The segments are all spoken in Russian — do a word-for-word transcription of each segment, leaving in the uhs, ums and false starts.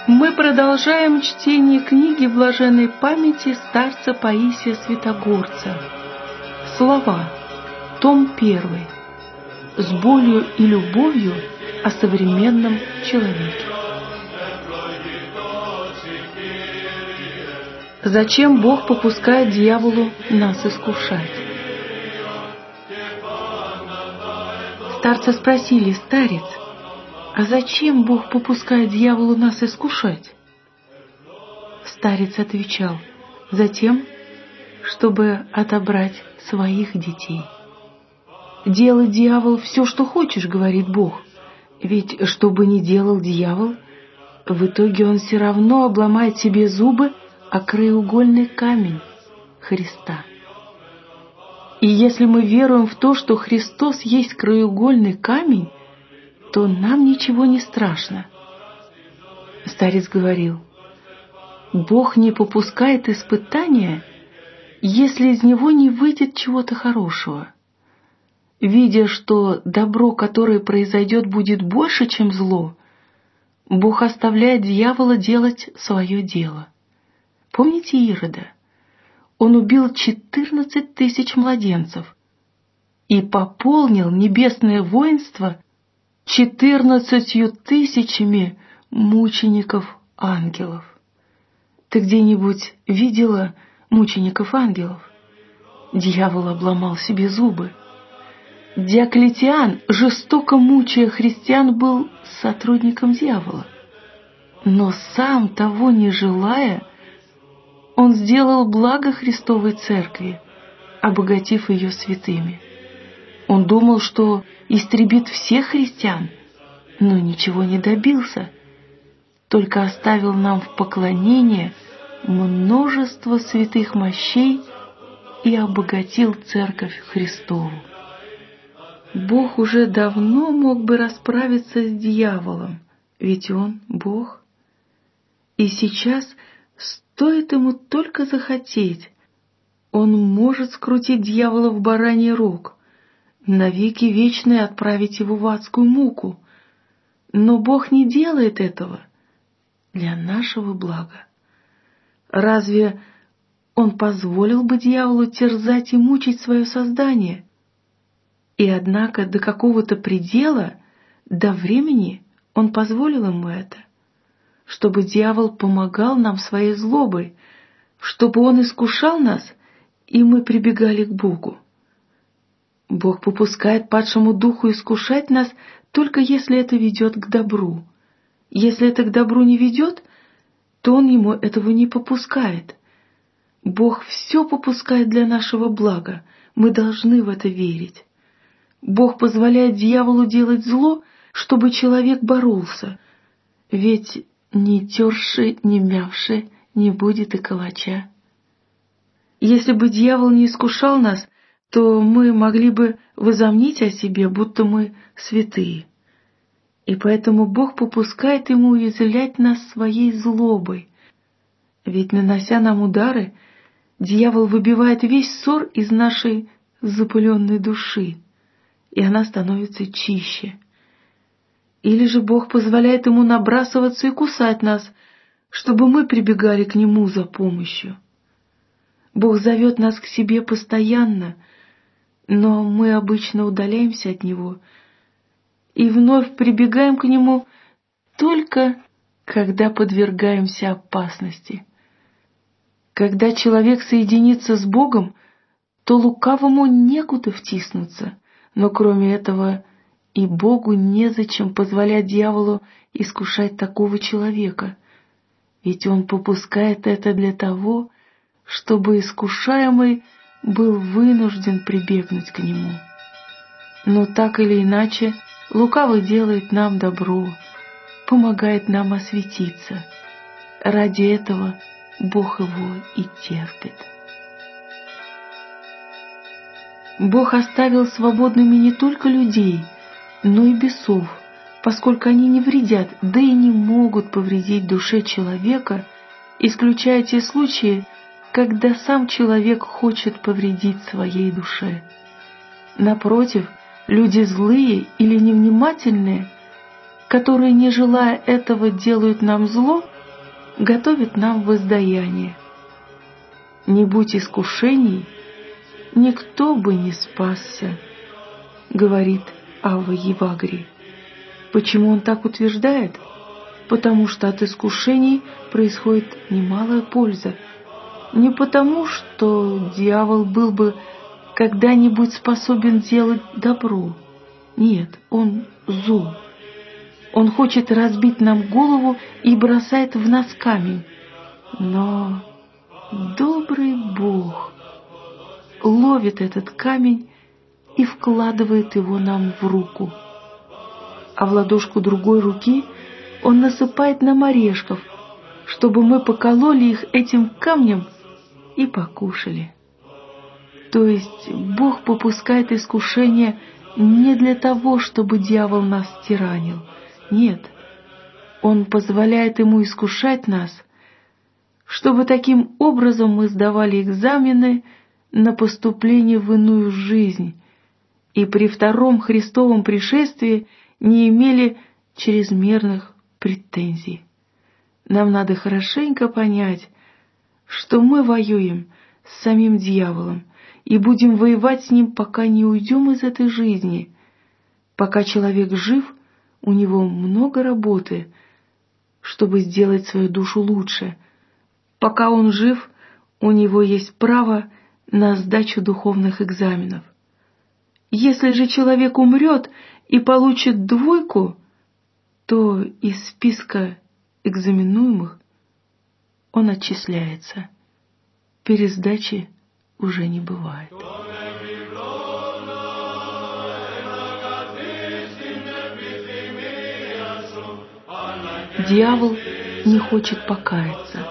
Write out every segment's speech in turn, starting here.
Мы продолжаем чтение книги блаженной памяти старца Паисия Святогорца. Слова. Том первый. С болью и любовью о современном человеке. Зачем Бог попускает дьяволу нас искушать? Старца спросили: старец, а зачем Бог попускает дьяволу нас искушать? Старец отвечал: затем, чтобы отобрать своих детей. Делай, дьявол, все, что хочешь, говорит Бог. Ведь что бы ни делал дьявол, в итоге он все равно обломает себе зубы о краеугольный камень Христа. И если мы веруем в то, что Христос есть краеугольный камень, то нам ничего не страшно. Старец говорил: Бог не попускает испытания, если из него не выйдет чего-то хорошего. Видя, что добро, которое произойдет, будет больше, чем зло, Бог оставляет дьявола делать свое дело. Помните Ирода? Он убил четырнадцать тысяч младенцев и пополнил небесное воинство четырнадцатью тысячами мучеников-ангелов. Ты где-нибудь видела мучеников-ангелов? Дьявол обломал себе зубы. Диоклетиан, жестоко мучая христиан, был сотрудником дьявола. Но сам того не желая, он сделал благо Христовой Церкви, обогатив ее святыми. Он думал, что истребит всех христиан, но ничего не добился, только оставил нам в поклонение множество святых мощей и обогатил Церковь Христову. Бог уже давно мог бы расправиться с дьяволом, ведь он Бог. И сейчас, стоит ему только захотеть, он может скрутить дьявола в бараний рог, навеки вечные отправить его в адскую муку. Но Бог не делает этого для нашего блага. Разве Он позволил бы дьяволу терзать и мучить свое создание? И однако до какого-то предела, до времени, Он позволил ему это, чтобы дьявол помогал нам своей злобой, чтобы он искушал нас, и мы прибегали к Богу. Бог попускает падшему духу искушать нас, только если это ведет к добру. Если это к добру не ведет, то Он ему этого не попускает. Бог все попускает для нашего блага, мы должны в это верить. Бог позволяет дьяволу делать зло, чтобы человек боролся, ведь не терши, не мявши не будет и калача. Если бы дьявол не искушал нас, то мы могли бы возомнить о себе, будто мы святые. И поэтому Бог попускает ему уязвлять нас своей злобой. Ведь, нанося нам удары, дьявол выбивает весь ссор из нашей запыленной души, и она становится чище. Или же Бог позволяет ему набрасываться и кусать нас, чтобы мы прибегали к нему за помощью. Бог зовет нас к себе постоянно, но мы обычно удаляемся от Него и вновь прибегаем к Нему только когда подвергаемся опасности. Когда человек соединится с Богом, то лукавому некуда втиснуться, но кроме этого и Богу незачем позволять дьяволу искушать такого человека, ведь он попускает это для того, чтобы искушаемый был вынужден прибегнуть к нему. Но так или иначе, лукавый делает нам добро, помогает нам осветиться. Ради этого Бог его и терпит. Бог оставил свободными не только людей, но и бесов, поскольку они не вредят, да и не могут повредить душе человека, исключая те случаи, когда сам человек хочет повредить своей душе. Напротив, люди злые или невнимательные, которые, не желая этого, делают нам зло, готовит нам воздаяние. Не будь искушений, никто бы не спасся, говорит Авва Евагрий. Почему он так утверждает? Потому что от искушений происходит немалая польза. Не потому, что дьявол был бы когда-нибудь способен делать добро. Нет, он зол. Он хочет разбить нам голову и бросает в нас камень. Но добрый Бог ловит этот камень и вкладывает его нам в руку. А в ладошку другой руки он насыпает нам орешков, чтобы мы покололи их этим камнем и покушали. То есть Бог попускает искушение не для того, чтобы дьявол нас тиранил. Нет, Он позволяет ему искушать нас, чтобы таким образом мы сдавали экзамены на поступление в иную жизнь и при втором Христовом пришествии не имели чрезмерных претензий. Нам надо хорошенько понять, что мы воюем с самим дьяволом и будем воевать с ним, пока не уйдем из этой жизни. Пока человек жив, у него много работы, чтобы сделать свою душу лучше. Пока он жив, у него есть право на сдачу духовных экзаменов. Если же человек умрет и получит двойку, то из списка экзаменуемых он отчисляется. Пересдачи уже не бывает. Дьявол не хочет покаяться.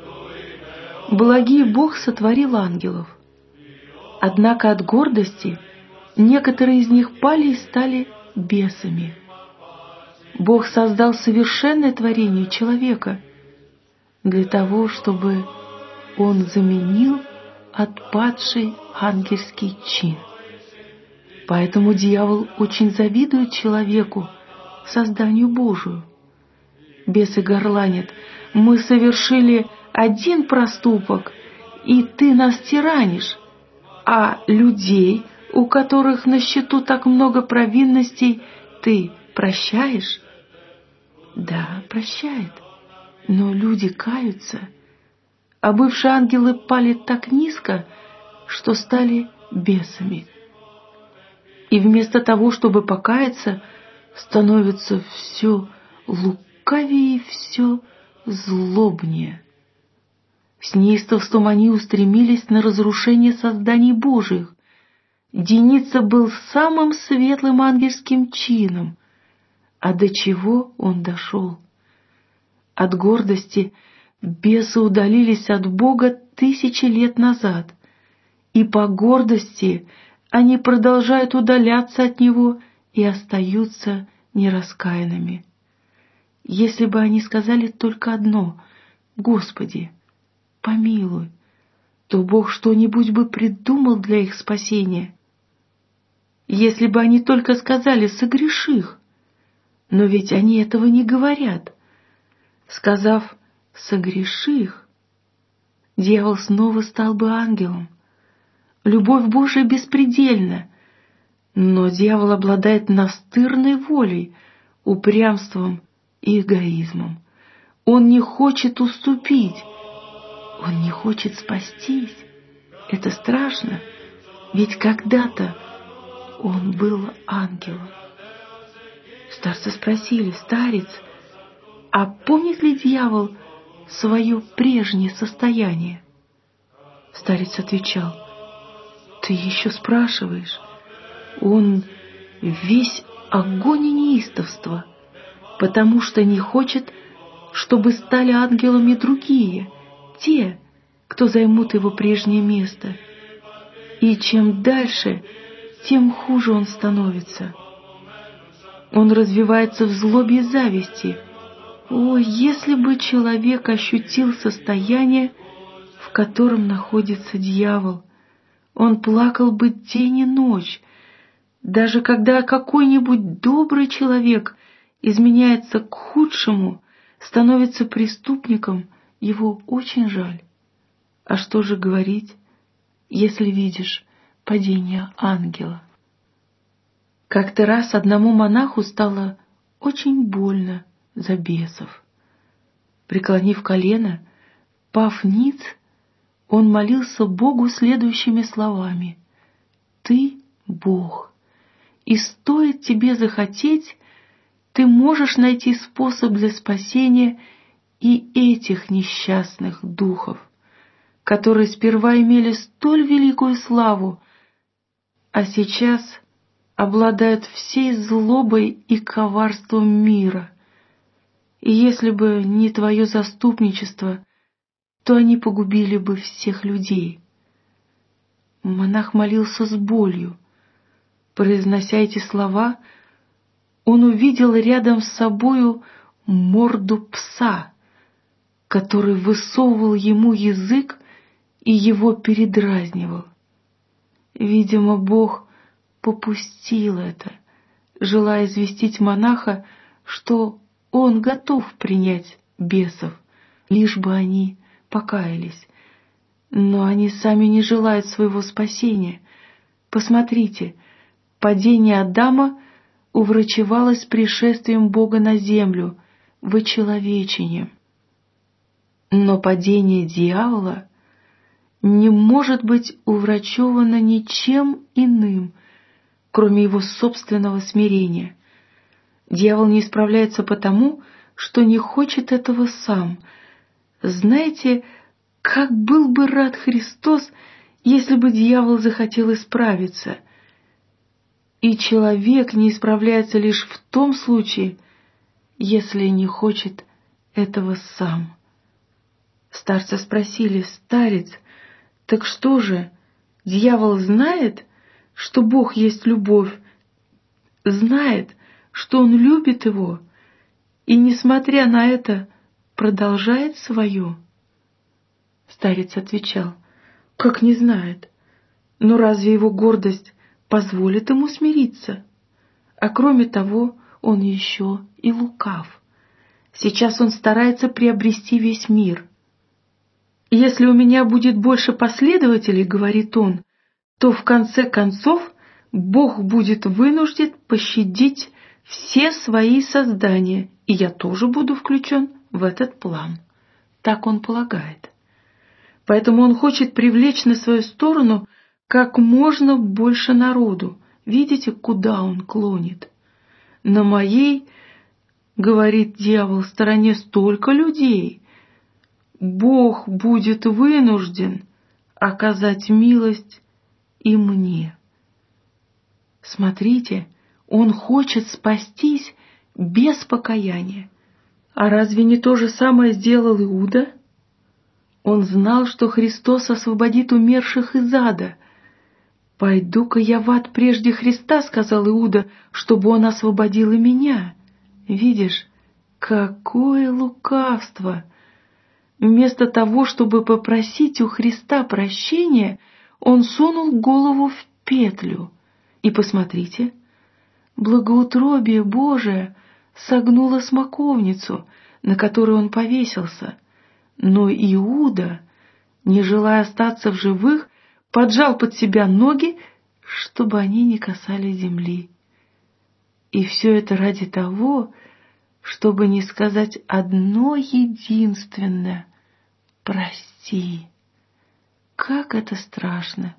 Благий Бог сотворил ангелов. Однако от гордости некоторые из них пали и стали бесами. Бог создал совершенное творение человека для того, чтобы он заменил отпадший ангельский чин. Поэтому дьявол очень завидует человеку, созданию Божию. Бесы горланят: мы совершили один проступок, и ты нас тиранишь, а людей, у которых на счету так много провинностей, ты прощаешь? Да, прощает, но люди каются, а бывшие ангелы пали так низко, что стали бесами. И вместо того, чтобы покаяться, становится все лукавее и все злобнее. С неистовством они устремились на разрушение созданий Божьих. Деница был самым светлым ангельским чином, а до чего он дошел? От гордости бесы удалились от Бога тысячи лет назад, и по гордости они продолжают удаляться от Него и остаются нераскаянными. Если бы они сказали только одно: «Господи, помилуй», то Бог что-нибудь бы придумал для их спасения. Если бы они только сказали: «Согреших», но ведь они этого не говорят. Сказав «согреших», дьявол снова стал бы ангелом. Любовь Божия беспредельна, но дьявол обладает настырной волей, упрямством и эгоизмом. Он не хочет уступить, он не хочет спастись. Это страшно, ведь когда-то он был ангелом. Старцы спросили: «Старец, а помнит ли дьявол свое прежнее состояние?» Старец отвечал: «Ты еще спрашиваешь? Он весь огонь и неистовство, потому что не хочет, чтобы стали ангелами другие, те, кто займут его прежнее место. И чем дальше, тем хуже он становится. Он развивается в злобе и зависти. О, если бы человек ощутил состояние, в котором находится дьявол, он плакал бы день и ночь. Даже когда какой-нибудь добрый человек изменяется к худшему, становится преступником, его очень жаль. А что же говорить, если видишь падение ангела? Как-то раз одному монаху стало очень больно за бесов. Преклонив колено, пав ниц, он молился Богу следующими словами: «Ты — Бог, и стоит тебе захотеть, ты можешь найти способ для спасения и этих несчастных духов, которые сперва имели столь великую славу, а сейчас обладают всей злобой и коварством мира. И если бы не твое заступничество, то они погубили бы всех людей». Монах молился с болью. Произнося эти слова, он увидел рядом с собою морду пса, который высовывал ему язык и его передразнивал. Видимо, Бог попустил это, желая известить монаха, что он готов принять бесов, лишь бы они покаялись. Но они сами не желают своего спасения. Посмотрите, падение Адама уврачевалось пришествием Бога на землю, вычеловечением. Но падение дьявола не может быть уврачевано ничем иным, кроме его собственного смирения. Дьявол не исправляется потому, что не хочет этого сам. Знаете, как был бы рад Христос, если бы дьявол захотел исправиться. И человек не исправляется лишь в том случае, если не хочет этого сам. Старца спросили: «Старец, так что же, дьявол знает, что Бог есть любовь, знает, что он любит его, и, несмотря на это, продолжает свое?» Старец отвечал: «Как не знает? Но разве его гордость позволит ему смириться? А кроме того, он еще и лукав. Сейчас он старается приобрести весь мир. Если у меня будет больше последователей, — говорит он, — то в конце концов Бог будет вынужден пощадить все свои создания, и я тоже буду включен в этот план». Так он полагает. Поэтому он хочет привлечь на свою сторону как можно больше народу. Видите, куда он клонит? На моей, говорит дьявол, стороне столько людей. Бог будет вынужден оказать милость и мне. Смотрите, он хочет спастись без покаяния. А разве не то же самое сделал Иуда? Он знал, что Христос освободит умерших из ада. «Пойду-ка я в ад прежде Христа, — сказал Иуда, — чтобы он освободил и меня». Видишь, какое лукавство! Вместо того, чтобы попросить у Христа прощения, он сунул голову в петлю. И посмотрите, благоутробие Божие согнуло смоковницу, на которой он повесился. Но Иуда, не желая остаться в живых, поджал под себя ноги, чтобы они не касались земли. И все это ради того, чтобы не сказать одно единственное: «Прости». Как это страшно!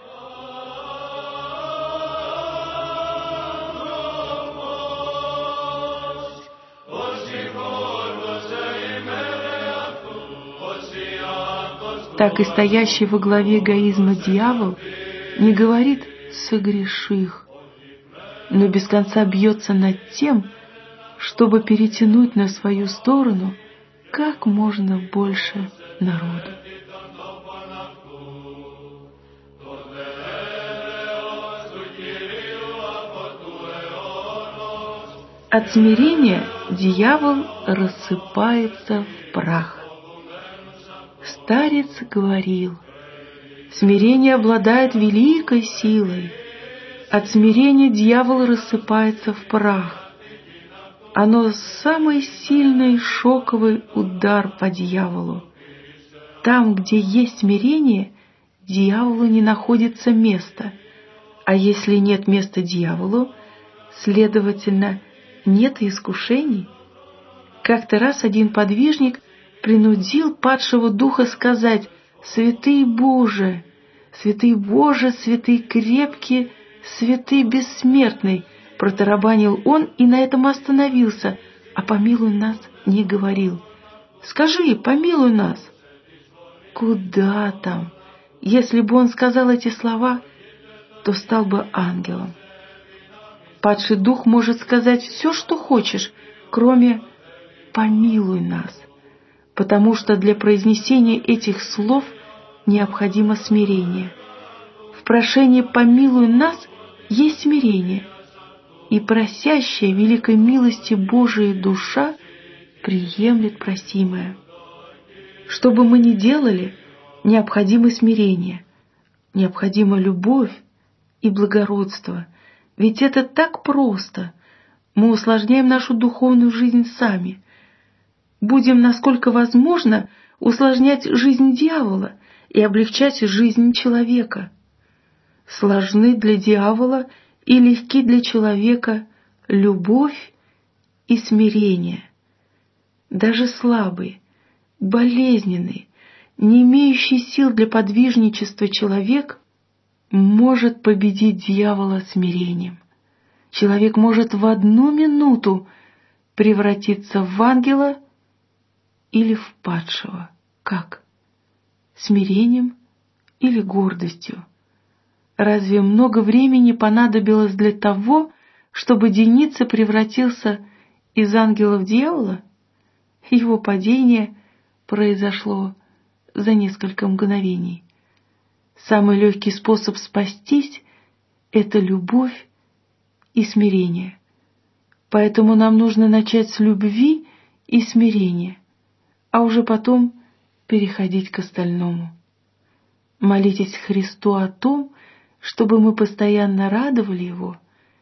Так и стоящий во главе эгоизма дьявол не говорит «согреших», но без конца бьется над тем, чтобы перетянуть на свою сторону как можно больше народу. От смирения дьявол рассыпается в прах. Старец говорил: смирение обладает великой силой. От смирения дьявол рассыпается в прах. Оно самый сильный шоковый удар по дьяволу. там, где есть смирение, дьяволу не находится места. А если нет места дьяволу, следовательно, нет и искушений. Как-то раз один подвижник принудил падшего духа сказать: «Святый Боже, святый Боже, святый крепкий, святый бессмертный», протарабанил он и на этом остановился, а «помилуй нас» не говорил. «Скажи, помилуй нас». Куда там? Если бы он сказал эти слова, то стал бы ангелом. Падший дух может сказать все, что хочешь, кроме «помилуй нас», потому что для произнесения этих слов необходимо смирение. В прошении «помилуй нас» есть смирение, и просящая великой милости Божией душа приемлет просимое. Что бы мы ни делали, необходимо смирение, необходима любовь и благородство, ведь это так просто. Мы усложняем нашу духовную жизнь сами. Будем, насколько возможно, усложнять жизнь дьявола и облегчать жизнь человека. Сложны для дьявола и легки для человека любовь и смирение. Даже слабый, болезненный, не имеющий сил для подвижничества человек может победить дьявола смирением. Человек может в одну минуту превратиться в ангела или в падшего. Как? Смирением или гордостью? Разве много времени понадобилось для того, чтобы Деница превратился из ангела в дьявола? Его падение произошло за несколько мгновений. Самый легкий способ спастись — это любовь и смирение. Поэтому нам нужно начать с любви и смирения, а уже потом переходить к остальному. Молитесь Христу о том, чтобы мы постоянно радовали Его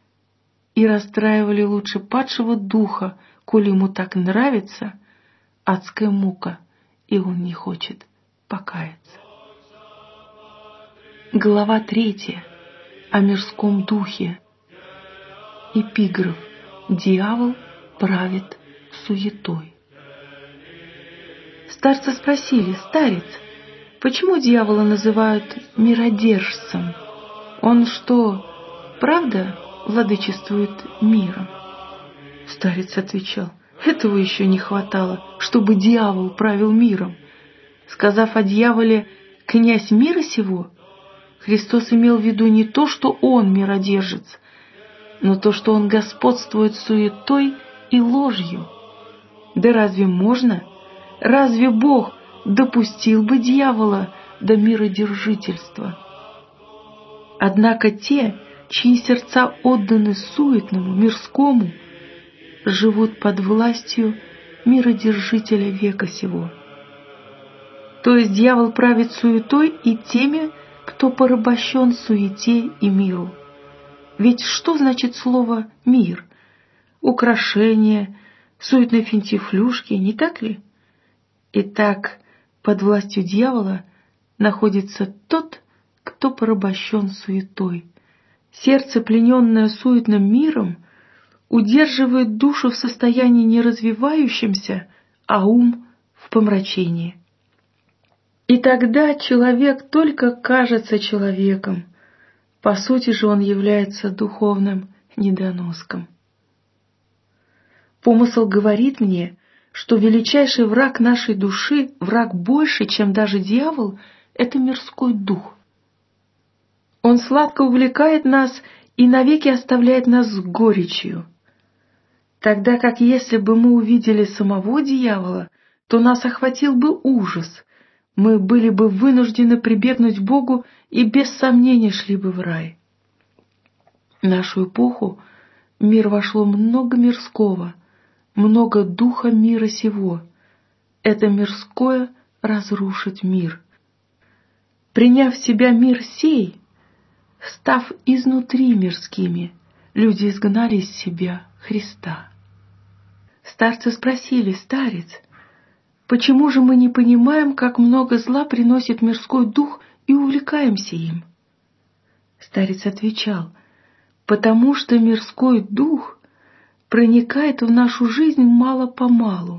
и расстраивали лучше падшего духа, коли ему так нравится адская мука, и он не хочет покаяться. Глава третья. О мирском духе. Эпиграф. Дьявол правит суетой. Старцы спросили: «Старец, почему дьявола называют миродержцем? Он что, правда владычествует миром?» Старец отвечал: «Этого еще не хватало, чтобы дьявол правил миром». Сказав о дьяволе «князь мира сего», Христос имел в виду не то, что он миродержец, но то, что он господствует суетой и ложью. Да разве можно? Разве Бог допустил бы дьявола до миродержительства? Однако те, чьи сердца отданы суетному, мирскому, живут под властью миродержителя века сего. То есть дьявол правит суетой и теми, кто порабощен суете и миру. Ведь что значит слово «мир»? Украшения, суетные финтифлюшки, не так ли? Итак, под властью дьявола находится тот, кто порабощен суетой. Сердце, плененное суетным миром, удерживает душу в состоянии не развивающемся, а ум в помрачении. И тогда человек только кажется человеком, по сути же он является духовным недоноском. Помысл говорит мне, что величайший враг нашей души, враг больше, чем даже дьявол, это мирской дух. Он сладко увлекает нас и навеки оставляет нас с горечью. Тогда как если бы мы увидели самого дьявола, то нас охватил бы ужас, мы были бы вынуждены прибегнуть к Богу и без сомнения шли бы в рай. В нашу эпоху в мир вошло много мирского, много духа мира сего. Это мирское разрушит мир. Приняв в себя мир сей, став изнутри мирскими, люди изгнали из себя Христа. Старцы спросили: «Старец, Почему же мы не понимаем, как много зла приносит мирской дух и увлекаемся им? Старец отвечал: потому что мирской дух проникает в нашу жизнь мало-помалу.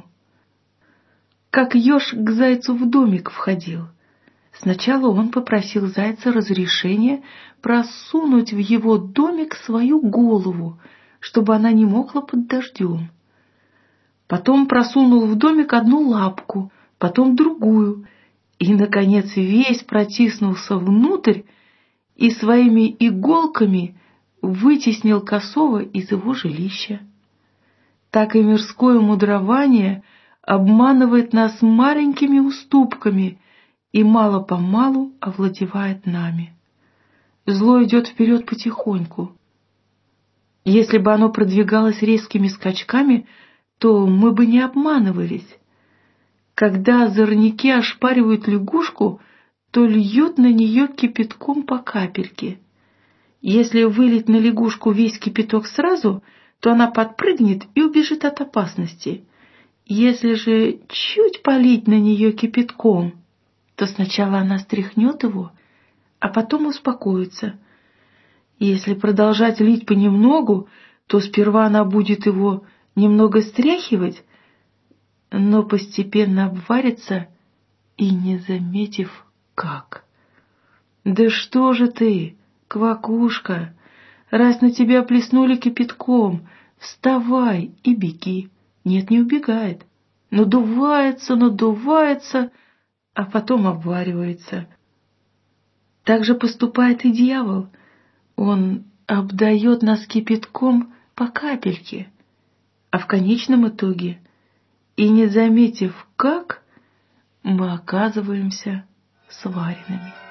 Как еж к зайцу в домик входил. Сначала он попросил зайца разрешения просунуть в его домик свою голову, чтобы она не мокла под дождем. Потом просунул в домик одну лапку, потом другую, и, наконец, весь протиснулся внутрь и своими иголками вытеснил косого из его жилища. Так и мирское мудрование обманывает нас маленькими уступками и мало-помалу овладевает нами. Зло идет вперед потихоньку. Если бы оно продвигалось резкими скачками, то мы бы не обманывались. Когда озорники ошпаривают лягушку, то льют на нее кипятком по капельке. Если вылить на лягушку весь кипяток сразу, то она подпрыгнет и убежит от опасности. Если же чуть полить на нее кипятком, то сначала она стряхнет его, а потом успокоится. Если продолжать лить понемногу, то сперва она будет его немного стряхивать, но постепенно обварится и не заметив как. «Да что же ты, квакушка, раз на тебя плеснули кипятком, вставай и беги». Нет, не убегает, надувается, надувается, а потом обваривается. Так же поступает и дьявол. Он обдает нас кипятком по капельке, а в конечном итоге, и не заметив как, мы оказываемся сваренными.